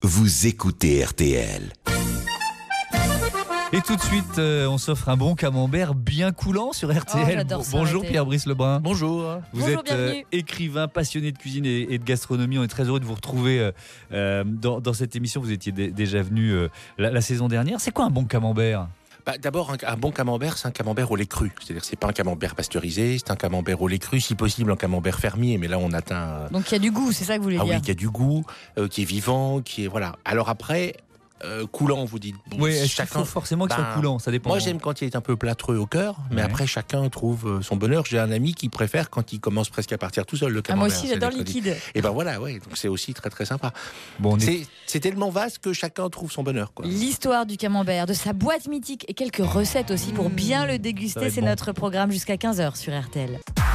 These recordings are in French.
vous écoutez RTL. Et tout de suite, on s'offre un bon camembert bien coulant sur RTL. J'adore ça, Bonjour Pierre-Brice Lebrun. Bonjour. Vous Bonjour, êtes bienvenue. écrivain, passionné de cuisine et de gastronomie. On est très heureux de vous retrouver dans cette émission. Vous étiez déjà venu la saison dernière. C'est quoi un bon camembert ? D'abord, un bon camembert, c'est un camembert au lait cru. C'est-à-dire, c'est pas un camembert pasteurisé, c'est un camembert au lait cru, si possible un camembert fermier. Mais là, on atteint. Donc il y a du goût, c'est ça que vous voulez dire. Oui, qui a du goût, qui est vivant, qui est voilà. Alors après. Coulant, vous dites. Bon, oui, est-ce qu'il faut forcément qu'il soit coulant, ça dépend. Moi, j'aime quand il est un peu plâtreux au cœur, mais après, chacun trouve son bonheur. J'ai un ami qui préfère quand il commence presque à partir tout seul, le camembert. Moi aussi, j'adore liquide. Et ben voilà, ouais, donc c'est aussi très très sympa. Bon, c'est tellement vaste que chacun trouve son bonheur, quoi. L'histoire du camembert, de sa boîte mythique et quelques recettes aussi pour bien le déguster, c'est notre programme jusqu'à 15h sur RTL.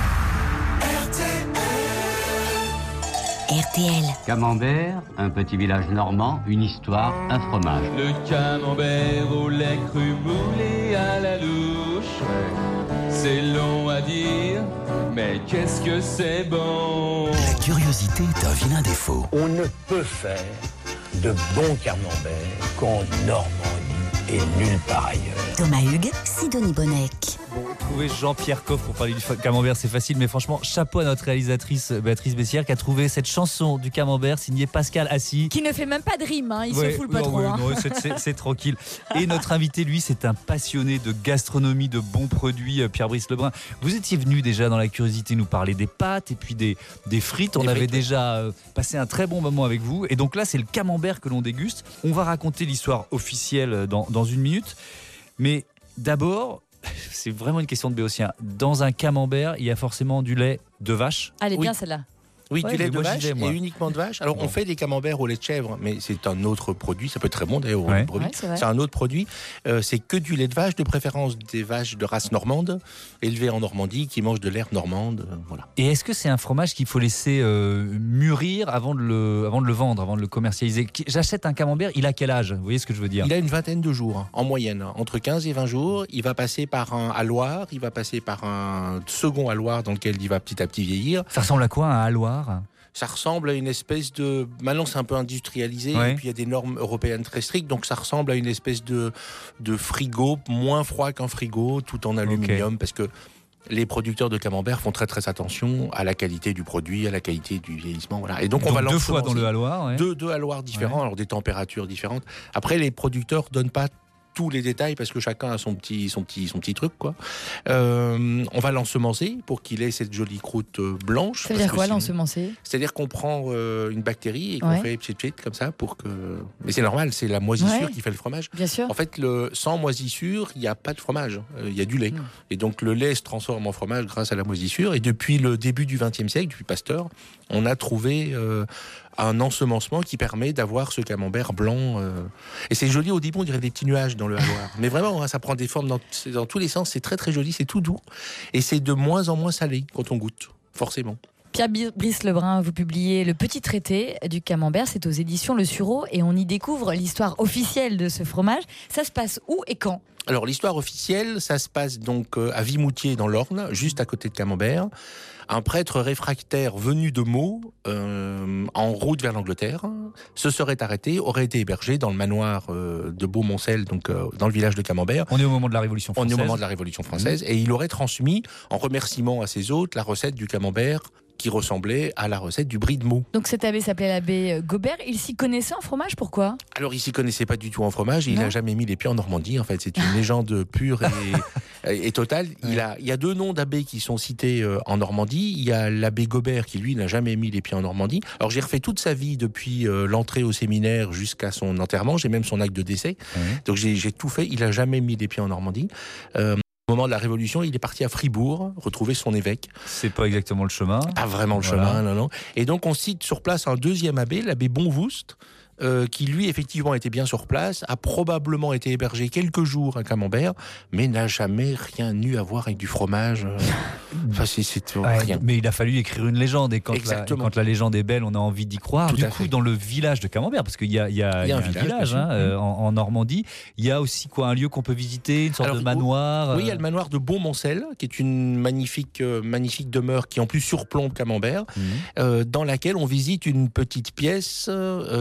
RTL. Camembert, un petit village normand, une histoire, un fromage. Le camembert au lait cru moulé à la louche. C'est long à dire, mais qu'est-ce que c'est bon. La curiosité est un vilain défaut. On ne peut faire de bons camemberts qu'en Normandie et nulle part ailleurs. Thomas Hugues, Sidonie Bonnec. Bon, trouver Jean-Pierre Coff pour parler du camembert, c'est facile, mais franchement, chapeau à notre réalisatrice Béatrice Bessière qui a trouvé cette chanson du camembert signée Pascal Assy. Qui ne fait même pas de rime, il se fout pas trop. Non, c'est tranquille. Et notre invité, lui, c'est un passionné de gastronomie, de bons produits, Pierre-Brice Lebrun. Vous étiez venu déjà dans la curiosité nous parler des pâtes et puis des frites. On avait déjà passé un très bon moment avec vous. Et donc là, c'est le camembert que l'on déguste. On va raconter l'histoire officielle dans une minute. Mais d'abord, c'est vraiment une question de béotien. Dans un camembert, il y a forcément du lait de vache. Allez, bien celle-là. Oui, Ouais, du lait mais de moi, vache j'y vais, moi. et uniquement de vache. Alors, on fait des camemberts au lait de chèvre, mais c'est un autre produit. Ça peut être très bon d'ailleurs au lait de brebis. Ouais, c'est vrai. C'est un autre produit. C'est que du lait de vache, de préférence des vaches de race normande, élevées en Normandie, qui mangent de l'herbe normande. Voilà. Et est-ce que c'est un fromage qu'il faut laisser mûrir avant de le vendre, avant de le commercialiser ? J'achète un camembert, il a quel âge ? Vous voyez ce que je veux dire ? Il a une vingtaine de jours, en moyenne. Entre 15 et 20 jours. Il va passer par un haloir, il va passer par un second haloir dans lequel il va petit à petit vieillir. Ça ressemble à quoi, un haloir ? Ça ressemble à une espèce de... Maintenant, c'est un peu industrialisé, Ouais. et puis il y a des normes européennes très strictes, donc ça ressemble à une espèce de frigo, moins froid qu'un frigo, tout en aluminium, parce que les producteurs de camembert font très très attention à la qualité du produit, à la qualité du vieillissement. Voilà. Et donc on va deux fois dans le haloir. Ouais. deux haloirs différents, alors des températures différentes. Après, les producteurs donnent pas tous les détails parce que chacun a son petit truc, quoi. On va l'ensemencer pour qu'il ait cette jolie croûte blanche. Ça veut dire quoi, l'ensemencer ? C'est-à-dire qu'on prend une bactérie et qu'on fait pchit comme ça pour que. Mais c'est normal, c'est la moisissure qui fait le fromage. Bien sûr. En fait, sans moisissure, il n'y a pas de fromage. Il y a du lait. Et donc le lait se transforme en fromage grâce à la moisissure. Et depuis le début du XXe siècle, depuis Pasteur, on a trouvé un ensemencement qui permet d'avoir ce camembert blanc. Et c'est joli au début, on dirait des petits nuages dans le haloir. Mais vraiment, ça prend des formes dans tous les sens. C'est très très joli, c'est tout doux. Et c'est de moins en moins salé quand on goûte, forcément. Pierre-Brice Lebrun, vous publiez le petit traité du camembert, c'est aux éditions Le Sureau, et on y découvre l'histoire officielle de ce fromage. Ça se passe où et quand ? Alors l'histoire officielle, ça se passe donc à Vimoutier dans l'Orne, juste à côté de Camembert. Un prêtre réfractaire venu de Meaux, en route vers l'Angleterre, se serait arrêté, aurait été hébergé dans le manoir de Beaumoncel, donc dans le village de Camembert. On est au moment de la Révolution française. On est au moment de la Révolution française, et il aurait transmis, en remerciement à ses hôtes, la recette du camembert qui ressemblait à la recette du brie de Meaux. Donc cet abbé s'appelait l'abbé Gobert. Il s'y connaissait en fromage, pourquoi ? Alors il s'y connaissait pas du tout en fromage, il n'a jamais mis les pieds en Normandie, en fait, c'est une légende pure et totale. Il y a deux noms d'abbés qui sont cités en Normandie. Il y a l'abbé Gobert qui lui n'a jamais mis les pieds en Normandie. Alors j'ai refait toute sa vie depuis l'entrée au séminaire jusqu'à son enterrement, j'ai même son acte de décès. Donc j'ai tout fait, il a jamais mis les pieds en Normandie. Au moment de la Révolution, il est parti à Fribourg, retrouver son évêque. C'est pas exactement le chemin. Pas vraiment le chemin, non. Et donc on cite sur place un deuxième abbé, l'abbé Bonvoust, qui lui effectivement était bien sur place, a probablement été hébergé quelques jours à Camembert, mais n'a jamais rien eu à voir avec du fromage. Enfin, c'est rien. Mais il a fallu écrire une légende, et quand la légende est belle, on a envie d'y croire. Tout du à coup, fait. dans le village de Camembert, parce qu'il y a un village en Normandie, il y a aussi un lieu qu'on peut visiter, une sorte de manoir. Oui, il y a le manoir de Beaumoncel, qui est une magnifique demeure qui en plus surplombe Camembert, dans laquelle on visite une petite pièce qui est présente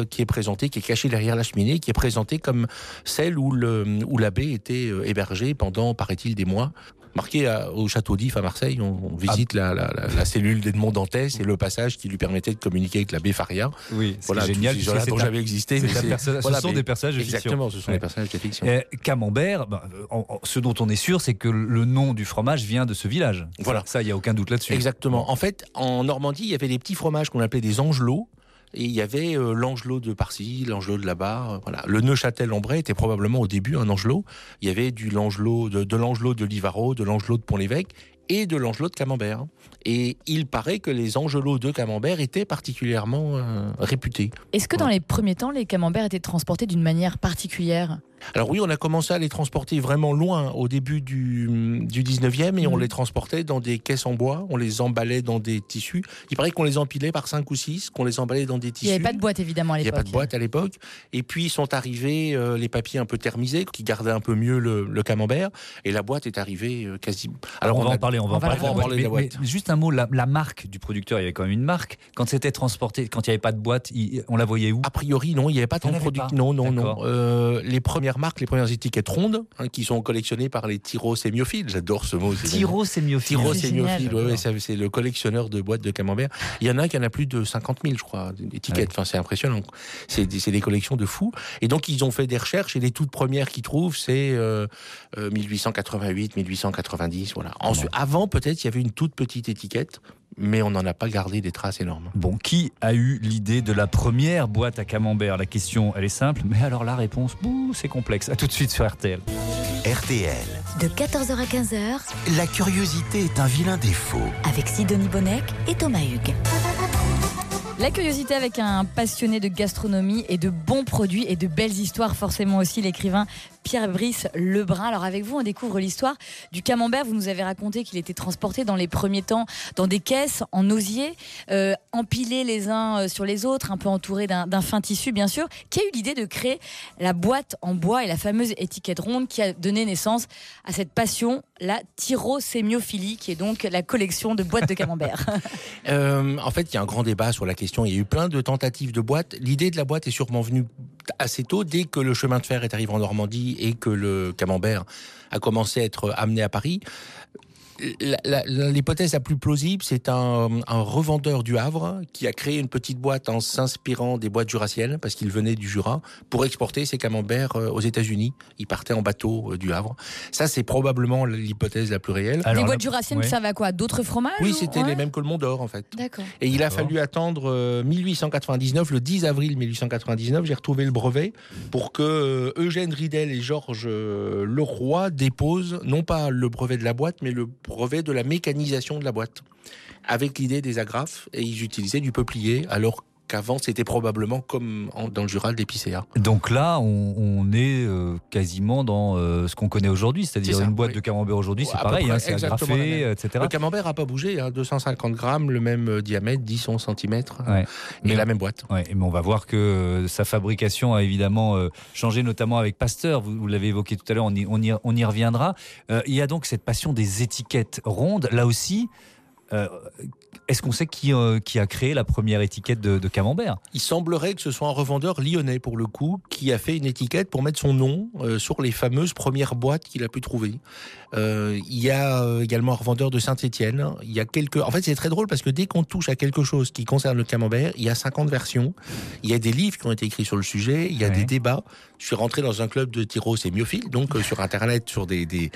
présentée, qui est cachée derrière la cheminée, qui est présentée comme celle où l'abbé était hébergé pendant, paraît-il, des mois. Marqué au château d'If à Marseille, on visite la cellule d'Edmond Dantès et le passage qui lui permettait de communiquer avec l'abbé Faria. Oui, c'est génial. Voilà, dont j'avais existé. Ce sont des personnages de fiction. Exactement, ce sont des personnages de fiction. Camembert, ce dont on est sûr, c'est que le nom du fromage vient de ce village. Voilà. Ça, il n'y a aucun doute là-dessus. Exactement. En fait, en Normandie, il y avait des petits fromages qu'on appelait des angelots. Et il y avait l'angelot de par-ci, l'angelot de là-bas. Voilà. Le Neuchâtel-en-Bray était probablement au début un angelot. Il y avait de l'angelot de Livarot, de l'angelot de Pont-l'Évêque et de l'angelot de Camembert. Et il paraît que les angelots de Camembert étaient particulièrement réputés. Est-ce que dans les premiers temps, les camemberts étaient transportés d'une manière particulière ? Alors oui, on a commencé à les transporter vraiment loin au début du 19e et on les transportait dans des caisses en bois, on les emballait dans des tissus. Il paraît qu'on les empilait par 5 ou 6, qu'on les emballait dans des tissus. Il n'y avait pas de boîte évidemment à l'époque. Il n'y avait pas de boîte à l'époque. Et puis sont arrivés les papiers un peu thermisés qui gardaient un peu mieux le camembert et la boîte est arrivée quasi... Alors on va en parler de la boîte. Mais juste un mot, la marque du producteur, il y avait quand même une marque. Quand c'était transporté, quand il n'y avait pas de boîte, on la voyait où ? A priori non, il n'y avait pas tant de produits. Non. Les premières marques, les premières étiquettes rondes qui sont collectionnées par les tyrosémiophiles. J'adore ce mot. Tyrosémiophiles. Ouais, c'est le collectionneur de boîtes de camembert. Il y en a qui en a plus de 50 000, je crois, d'étiquettes. Enfin, c'est impressionnant. C'est des collections de fous. Et donc, ils ont fait des recherches et les toutes premières qu'ils trouvent, c'est 1888, 1890. Voilà. Ensuite, avant, peut-être, il y avait une toute petite étiquette, mais on n'en a pas gardé des traces énormes. Bon, qui a eu l'idée de la première boîte à camembert ? La question, elle est simple, mais alors la réponse, c'est complexe. À tout de suite sur RTL. RTL. De 14h à 15h, La curiosité est un vilain défaut. avec Sidonie Bonnec et Thomas Hugues. La curiosité avec un passionné de gastronomie et de bons produits et de belles histoires, forcément aussi l'écrivain Pierre-Brice Lebrun. Alors avec vous, on découvre l'histoire du camembert. Vous nous avez raconté qu'il était transporté dans les premiers temps dans des caisses en osier, empilés les uns sur les autres, un peu entourés d'un fin tissu bien sûr. Qui a eu l'idée de créer la boîte en bois et la fameuse étiquette ronde qui a donné naissance à cette passion, la tyrosémiophilie, qui est donc la collection de boîtes de camembert. En fait, il y a un grand débat sur la question. Il y a eu plein de tentatives de boîtes. L'idée de la boîte est sûrement venue assez tôt, dès que le chemin de fer est arrivé en Normandie et que le camembert a commencé à être amené à Paris. L'hypothèse la plus plausible, c'est un revendeur du Havre qui a créé une petite boîte en s'inspirant des boîtes jurassiennes, parce qu'il venait du Jura, pour exporter ses camemberts aux États-Unis. Il partait en bateau du Havre. Ça, c'est probablement l'hypothèse la plus réelle. Alors, les boîtes jurassiennes, ça va à quoi ? D'autres fromages ? Oui, c'était les mêmes que le Mont d'Or, en fait. D'accord. Et il a fallu attendre 1899, le 10 avril 1899, j'ai retrouvé le brevet, pour que Eugène Ridel et Georges Leroy déposent, non pas le brevet de la boîte, mais le brevet de la mécanisation de la boîte, avec l'idée des agrafes, et ils utilisaient du peuplier, alors qu'avant c'était probablement comme dans le Jura d'épicéa. Donc là, on est quasiment dans ce qu'on connaît aujourd'hui, c'est-à-dire une boîte de camembert aujourd'hui, c'est pareil, c'est agrafé, etc. Le camembert n'a pas bougé, 250 grammes, le même diamètre, 10-11 cm, mais la même boîte. Ouais, mais on va voir que sa fabrication a évidemment changé, notamment avec Pasteur, vous l'avez évoqué tout à l'heure, on y reviendra. Il y a donc cette passion des étiquettes rondes, là aussi. Est-ce qu'on sait qui a créé la première étiquette de camembert ? Il semblerait que ce soit un revendeur lyonnais, pour le coup, qui a fait une étiquette pour mettre son nom sur les fameuses premières boîtes qu'il a pu trouver. Il y a également un revendeur de Saint-Étienne. En fait, c'est très drôle parce que dès qu'on touche à quelque chose qui concerne le camembert, il y a 50 versions. Il y a des livres qui ont été écrits sur le sujet. Il y a des débats. Je suis rentré dans un club de tyrosémiophiles, donc sur Internet, sur ils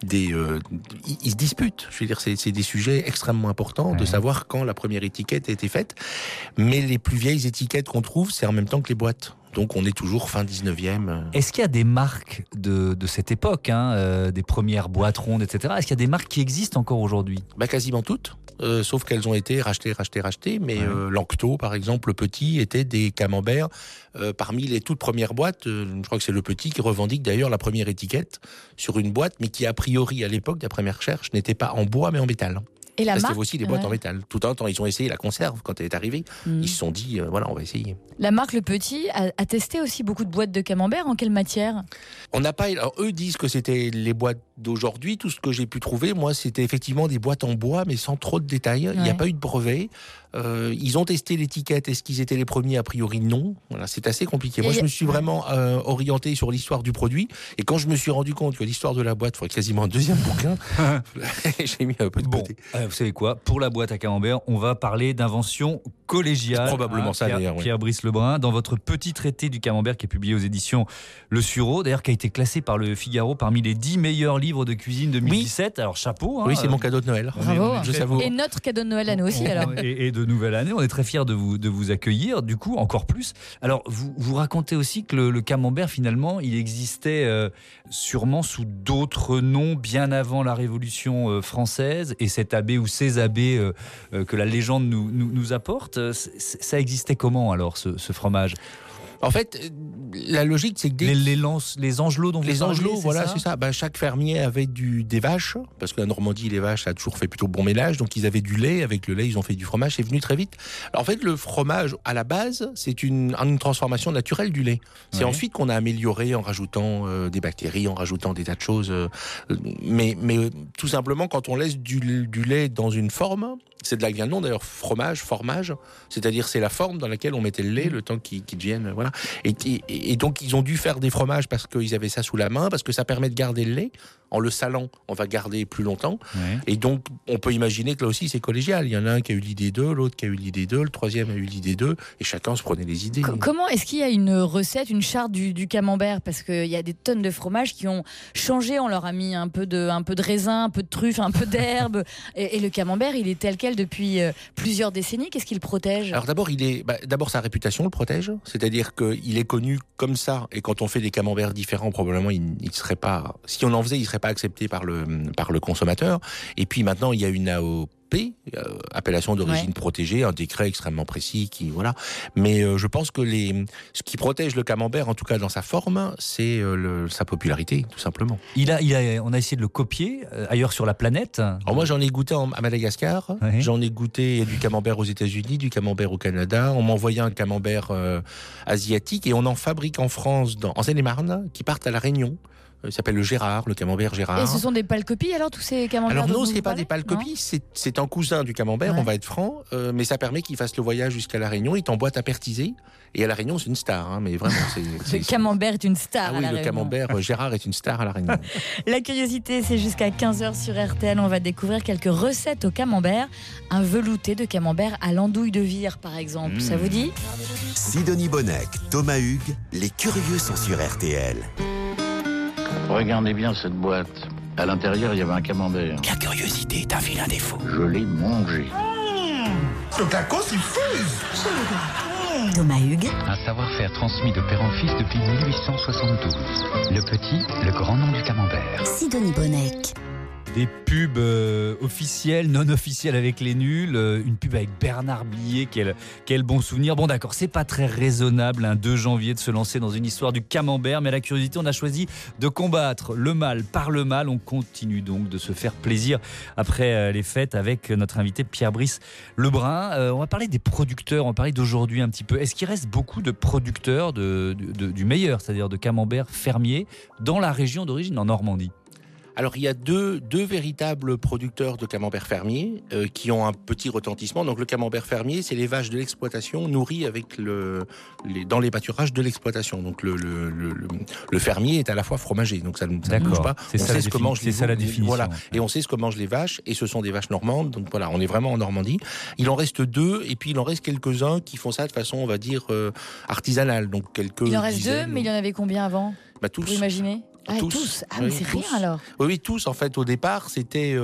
se disputent. Je veux dire, c'est des sujets extrêmement importants de savoir quand la première étiquette a été faite. Mais les plus vieilles étiquettes qu'on trouve, c'est en même temps que les boîtes. Donc on est toujours fin 19e. Est-ce qu'il y a des marques de cette époque, des premières boîtes rondes, etc. Est-ce qu'il y a des marques qui existent encore aujourd'hui ? Quasiment toutes, sauf qu'elles ont été rachetées. Mais Lanctot, par exemple, le petit, était des camemberts parmi les toutes premières boîtes. Je crois que c'est le petit qui revendique d'ailleurs la première étiquette sur une boîte, mais qui a priori à l'époque, d'après mes recherches, n'était pas en bois mais en métal. Et la marque, c'était aussi des boîtes en métal. Tout un temps, ils ont essayé la conserve quand elle est arrivée. Ils se sont dit, on va essayer. La marque Le Petit a testé aussi beaucoup de boîtes de camembert. En quelle matière ? On n'a pas. Alors, eux disent que c'était les boîtes d'aujourd'hui, tout ce que j'ai pu trouver, moi, c'était effectivement des boîtes en bois, mais sans trop de détails. Il n'y a pas eu de brevet. Ils ont testé l'étiquette. Est-ce qu'ils étaient les premiers? A priori, non. Voilà, c'est assez compliqué. Moi, je me suis vraiment orienté sur l'histoire du produit. Et quand je me suis rendu compte que l'histoire de la boîte ferait quasiment un deuxième bouquin, j'ai mis un peu de côté. Vous savez quoi? Pour la boîte à camembert, on va parler d'invention collégiale. C'est probablement ça, d'ailleurs. Pierre-Brice Lebrun, dans votre petit traité du camembert qui est publié aux éditions Le Sureau, d'ailleurs, qui a été classé par le Figaro parmi les 10 meilleurs livres de cuisine 2017. Oui. Alors, chapeau. Oui, c'est mon cadeau de Noël. Bravo. Je savoure. Et notre cadeau de Noël à nous aussi, alors. Et de nouvelle année. On est très fiers de vous accueillir, du coup, encore plus. Alors, vous racontez aussi que le camembert, finalement, il existait sûrement sous d'autres noms bien avant la Révolution française. Et cet abbé ou ces abbés que la légende nous apporte, ça existait comment, alors, ce fromage ? En fait, la logique, c'est que les angelots dont vous parlez, angelots, voilà, c'est ça. Chaque fermier avait des vaches, parce que la Normandie, les vaches, ça a toujours fait plutôt bon ménage, donc ils avaient du lait. Avec le lait, ils ont fait du fromage. C'est venu très vite. Alors, en fait, le fromage, à la base, c'est une transformation naturelle du lait. C'est ensuite qu'on a amélioré en rajoutant des bactéries, en rajoutant des tas de choses. Mais tout simplement, quand on laisse du lait dans une forme, c'est de là que vient le nom d'ailleurs, formage, c'est-à-dire c'est la forme dans laquelle on mettait le lait, le temps qu'il devienne, voilà. Et donc ils ont dû faire des fromages parce qu'ils avaient ça sous la main, parce que ça permet de garder le lait. En le salant, on va garder plus longtemps. Ouais. Et donc, on peut imaginer que là aussi, c'est collégial. Il y en a un qui a eu l'idée d'eux, l'autre qui a eu l'idée d'eux, le troisième a eu l'idée d'eux, et chacun se prenait les idées. Comment est-ce qu'il y a une recette, une charte du camembert? Parce qu'il y a des tonnes de fromages qui ont changé. On leur a mis un peu de raisin, un peu de truffe, un peu d'herbe. Et le camembert, il est tel quel depuis plusieurs décennies. Qu'est-ce qu'il protège? Alors d'abord, sa réputation le protège. C'est-à-dire qu'il est connu comme ça. Et quand on fait des camemberts différents, probablement, il serait pas... Si on en faisait, il serait pas accepté par le consommateur. Et puis maintenant, il y a une AOP, appellation d'origine protégée, un décret extrêmement précis qui voilà. Mais je pense que ce qui protège le camembert, en tout cas dans sa forme, c'est sa popularité, tout simplement. On a essayé de le copier ailleurs sur la planète. Alors moi, j'en ai goûté à Madagascar. Ouais. J'en ai goûté du camembert aux États-Unis, du camembert au Canada. On m'envoyait un camembert asiatique et on en fabrique en France, en Seine-et-Marne, qui partent à la Réunion. Il s'appelle le camembert Gérard. Et ce sont des pâles-copies alors, tous ces camemberts? Alors non, c'est pas des pâles-copies, c'est un cousin du camembert, on va être franc, mais ça permet qu'il fasse le voyage jusqu'à La Réunion. Il t'emboîte à Pertisé, et à La Réunion, c'est une star, mais vraiment. Le camembert est une star à La Réunion. Le camembert Gérard est une star à La Réunion. La curiosité, c'est jusqu'à 15h sur RTL. On va découvrir quelques recettes au camembert. Un velouté de camembert à l'andouille de vire, par exemple. Ça vous dit? Sidonie Bonnec, Thomas Hugues, les curieux sont sur RTL. Regardez bien cette boîte. À l'intérieur, il y avait un camembert. La curiosité est un vilain défaut. Je l'ai mangé. Le tacos, il fuse. Thomas Hugues. Un savoir-faire transmis de père en fils depuis 1872. Le petit, le grand nom du camembert. Sidonie Bonnec. Des pubs officielles, non officielles avec les nuls, une pub avec Bernard Blier, quel bon souvenir. Bon d'accord, c'est pas très raisonnable un 2 janvier de se lancer dans une histoire du camembert, mais à la curiosité, on a choisi de combattre le mal par le mal. On continue donc de se faire plaisir après les fêtes avec notre invité Pierre-Brice Lebrun. On va parler des producteurs, on va parler d'aujourd'hui un petit peu. Est-ce qu'il reste beaucoup de producteurs du meilleur, c'est-à-dire de camembert fermier, dans la région d'origine, en Normandie ? Alors, il y a deux véritables producteurs de camembert fermier qui ont un petit retentissement. Donc, le camembert fermier, c'est les vaches de l'exploitation nourries avec dans les pâturages de l'exploitation. Donc, le fermier est à la fois fromager. Donc, ça ne bouge pas. C'est ça la définition. Voilà. Et on sait ce que mangent les vaches. Et ce sont des vaches normandes. Donc, voilà, on est vraiment en Normandie. Il en reste 2. Et puis, il en reste quelques-uns qui font ça de façon, on va dire, artisanale. Donc, il en reste 2, mais il y en avait combien avant? Tous. Vous imaginez? Tous. Ah, mais c'est rien alors. Oui, tous. En fait, au départ, c'était.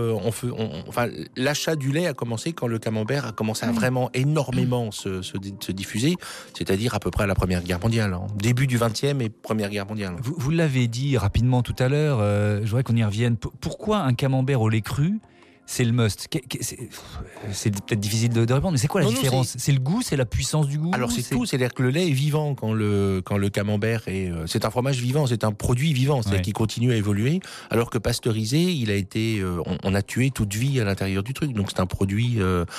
L'achat du lait a commencé quand le camembert a commencé à vraiment énormément se diffuser, c'est-à-dire à peu près à la Première Guerre mondiale, début du XXe et Première Guerre mondiale. Vous l'avez dit rapidement tout à l'heure, je voudrais qu'on y revienne. Pourquoi un camembert au lait cru c'est le must. C'est peut-être difficile de répondre, mais c'est quoi la différence ? C'est le goût, c'est la puissance du goût ? Alors c'est tout, c'est-à-dire que le lait est vivant quand le camembert est... c'est un fromage vivant, c'est un produit vivant, c'est-à-dire qu'il continue à évoluer, alors que pasteurisé, il a été... on a tué toute vie à l'intérieur du truc, donc c'est un produit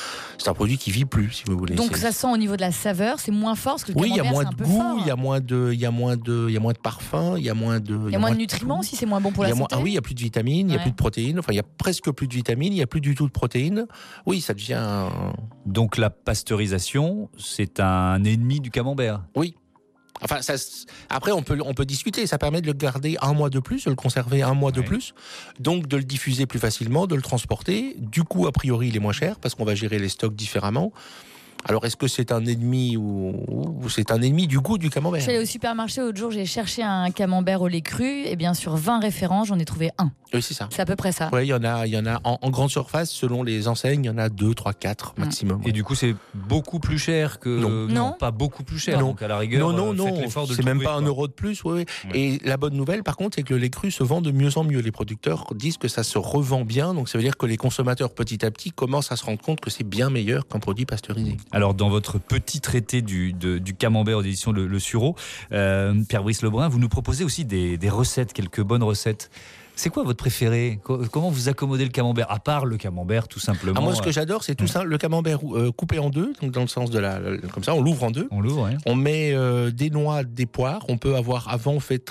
qui vit plus, si vous voulez. Donc ça sent au niveau de la saveur, c'est moins fort, parce que le camembert, c'est un peu fort. Oui, il y a moins de goût, il y a moins de parfum, il y a moins de... Il y a moins de nutriments aussi, c'est moins bon pour la santé. Ah oui, il y a plus de vitamines, il y a plus de protéines, enfin il y a presque plus de vitamines, il y a plus du tout de protéines. Oui, ça devient... Donc la pasteurisation, c'est un ennemi du camembert. Oui. Enfin, après, on peut discuter. Ça permet de le garder un mois de plus, de le conserver un mois de plus. Donc, de le diffuser plus facilement, de le transporter. Du coup, a priori, il est moins cher parce qu'on va gérer les stocks différemment. Alors, est-ce que c'est un ennemi ou c'est un ennemi du goût du camembert ? Je suis allée au supermarché l'autre jour, j'ai cherché un camembert au lait cru. Et bien, sur 20 référents, j'en ai trouvé un. Oui, c'est ça. C'est à peu près ça. Oui, il y en a en grande surface, selon les enseignes, il y en a 2, 3, 4 maximum. Et du coup, c'est beaucoup plus cher que... Non, pas beaucoup plus cher. Non. Donc, à la rigueur, non. faites l'effort de c'est le même trouver, pas quoi. €1 de plus. Oui. Et la bonne nouvelle, par contre, c'est que le lait cru se vend de mieux en mieux. Les producteurs disent que ça se revend bien. Donc, ça veut dire que les consommateurs, petit à petit, commencent à se rendre compte que c'est bien meilleur qu'un produit pasteurisé. Alors, dans votre petit traité du camembert aux éditions Le Sureau, Pierre-Brice Lebrun, vous nous proposez aussi des recettes, quelques bonnes recettes. C'est quoi votre préféré ? Comment vous accommodez le camembert ? À part le camembert, tout simplement. Moi, ce que j'adore, c'est tout ça, le camembert coupé en deux, donc dans le sens de comme ça, on l'ouvre en deux. On l'ouvre, oui. On met des noix, des poires. On peut avoir avant fait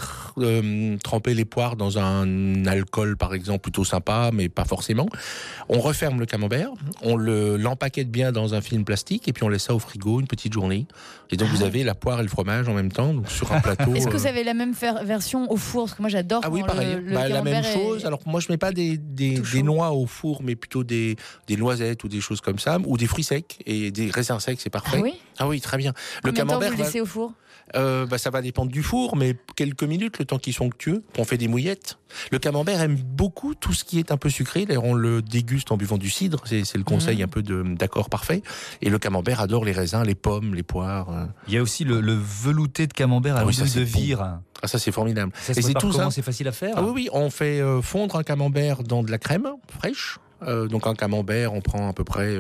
tremper les poires dans un alcool, par exemple, plutôt sympa, mais pas forcément. On referme le camembert, on l'empaquette bien dans un film plastique, et puis on laisse ça au frigo une petite journée. Et donc vous avez la poire et le fromage en même temps, donc sur un plateau. Est-ce que vous avez la même version au four ? Parce que moi, j'adore. Ah oui, pareil. La même chose. Alors moi, je mets pas des noix au four, mais plutôt des noisettes ou des choses comme ça, ou des fruits secs et des raisins secs, c'est parfait. Ah oui, très bien. Le camembert, vous le laissez au four ? Ça va dépendre du four, mais quelques minutes, le temps qu'il soit onctueux. On fait des mouillettes. Le camembert aime beaucoup tout ce qui est un peu sucré. D'ailleurs, on le déguste en buvant du cidre. C'est le conseil un peu d'accord parfait. Et le camembert adore les raisins, les pommes, les poires. Il y a aussi le velouté de de l'huile de vire. Bon. Ah, ça, c'est formidable. Ça se prépare comment ? C'est facile à faire ? Ah oui, on fait fondre un camembert dans de la crème fraîche. Donc un camembert, on prend à peu près...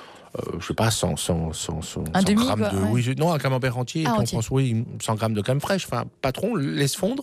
je sais pas, 100 grammes de... Ouais. Oui, non, un camembert entier. Et puis on prend 100 grammes de crème fraîche. Enfin, pas trop, on le laisse fondre.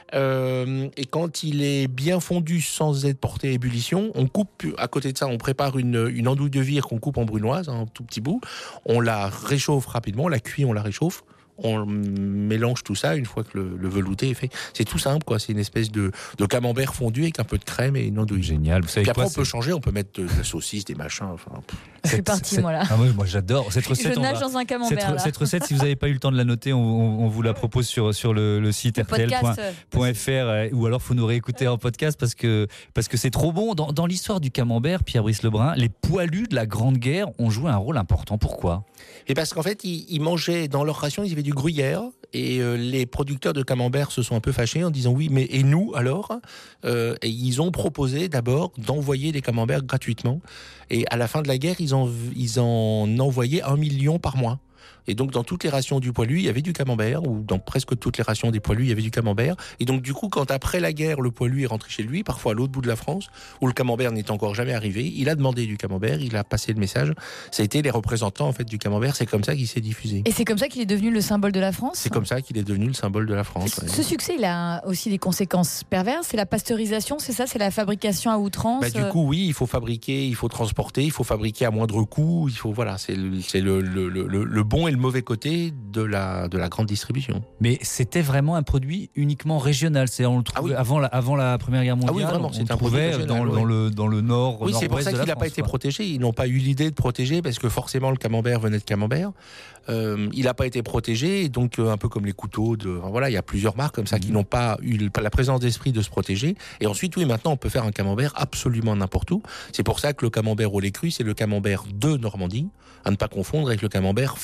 Et quand il est bien fondu sans être porté à ébullition, on coupe, à côté de ça, on prépare une andouille de vire qu'on coupe en brunoise, un tout petit bout. On la réchauffe rapidement, on la cuit, on la réchauffe. On mélange tout ça une fois que le velouté est fait. C'est tout simple, quoi. C'est une espèce de camembert fondu avec un peu de crème et une andouille. Génial. Vous savez puis après, quoi, on peut changer, on peut mettre de la saucisse, des machins. Enfin, je suis partie, moi, là. Ah oui, moi, j'adore cette recette. Je nage dans un camembert, cette recette, si vous n'avez pas eu le temps de la noter, on vous la propose sur le site rtl.fr ou alors il faut nous réécouter en podcast parce que c'est trop bon. Dans l'histoire du camembert, Pierre-Brice Lebrun, les poilus de la Grande Guerre ont joué un rôle important. Pourquoi ? Et parce qu'en fait, ils mangeaient dans leur ration, ils avaient du gruyère. Et les producteurs de camembert se sont un peu fâchés en disant oui, mais et nous alors ? Et ils ont proposé d'abord d'envoyer des camemberts gratuitement. Et à la fin de la guerre, ils en envoyaient 1 million par mois. Et donc, dans toutes les rations du poilu, il y avait du camembert, ou dans presque toutes les rations des poilus, il y avait du camembert. Et donc, du coup, quand après la guerre, le poilu est rentré chez lui, parfois à l'autre bout de la France, où le camembert n'est encore jamais arrivé, il a demandé du camembert, il a passé le message. Ça a été les représentants, en fait, du camembert. C'est comme ça qu'il s'est diffusé. Et c'est comme ça qu'il est devenu le symbole de la France ? C'est comme ça qu'il est devenu le symbole de la France. Ce succès, il a aussi des conséquences perverses. C'est la pasteurisation, c'est ça ? C'est la fabrication à outrance ? Du coup, oui, il faut fabriquer, il faut transporter, il faut fabriquer à moindre coût. Il faut, voilà, c'est le bon et le mauvais côté de la grande distribution. Mais c'était vraiment un produit uniquement régional. On le trouvait avant la Première Guerre mondiale. Ah oui, vraiment, on le trouvait dans le nord. Oui, c'est pour ça qu'il n'a pas été protégé. Ils n'ont pas eu l'idée de protéger parce que forcément le camembert venait de Camembert. Il n'a pas été protégé, et donc un peu comme les couteaux. Voilà, il y a plusieurs marques comme ça qui n'ont pas eu la présence d'esprit de se protéger. Et ensuite, oui, maintenant on peut faire un camembert absolument n'importe où. C'est pour ça que le camembert au lait cru, c'est le camembert de Normandie, à ne pas confondre avec le camembert fabriqué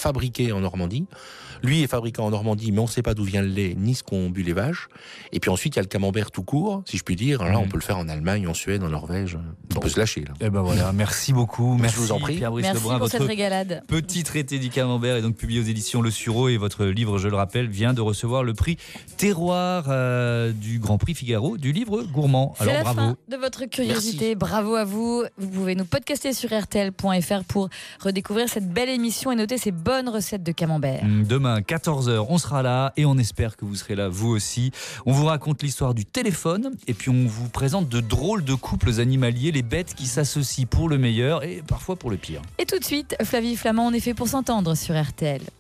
fabriqué en Normandie. Lui est fabriqué en Normandie, mais on ne sait pas d'où vient le lait, ni ce qu'ont bu les vaches. Et puis ensuite, il y a le camembert tout court, si je puis dire. Là, on peut le faire en Allemagne, en Suède, en Norvège. On peut se lâcher, là. Et ben voilà, merci beaucoup. Merci, je vous en prie. Pierre-Brice Merci Lebrun, pour cette votre régalade. petit traité du camembert est donc publié aux éditions Le Sureau et votre livre, je le rappelle, vient de recevoir le prix Terroir du Grand Prix Figaro du livre gourmand. C'est Alors la bravo. fin de votre curiosité. Merci. Bravo à vous. Vous pouvez nous podcaster sur rtl.fr pour redécouvrir cette belle émission et noter ces bonnes recettes de camembert. Demain, 14h, on sera là et on espère que vous serez là, vous aussi. On vous raconte l'histoire du téléphone et puis on vous présente de drôles de couples animaliers, les bêtes qui s'associent pour le meilleur et parfois pour le pire. Et tout de suite, Flavie Flamand, on est fait pour s'entendre sur RTL.